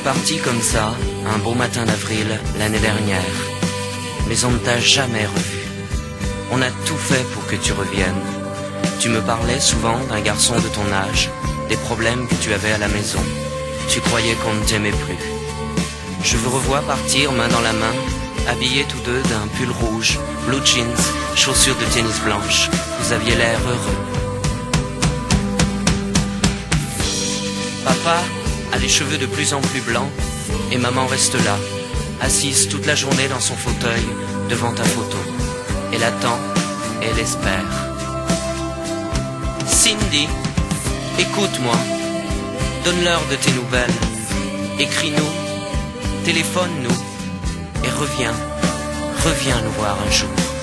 parti comme ça, un beau matin d'avril, l'année dernière. Mais on ne t'a jamais revu. On a tout fait pour que tu reviennes. Tu me parlais souvent d'un garçon de ton âge, des problèmes que tu avais à la maison. Tu croyais qu'on ne t'aimait plus. Je vous revois partir main dans la main, habillés tous deux d'un pull rouge, blue jeans, chaussures de tennis blanches. Vous aviez l'air heureux. Papa a les cheveux de plus en plus blancs et maman reste là, assise toute la journée dans son fauteuil devant ta photo. Elle attend, elle espère. Cindy, écoute-moi, donne-leur de tes nouvelles, écris-nous, téléphone-nous et reviens nous voir un jour.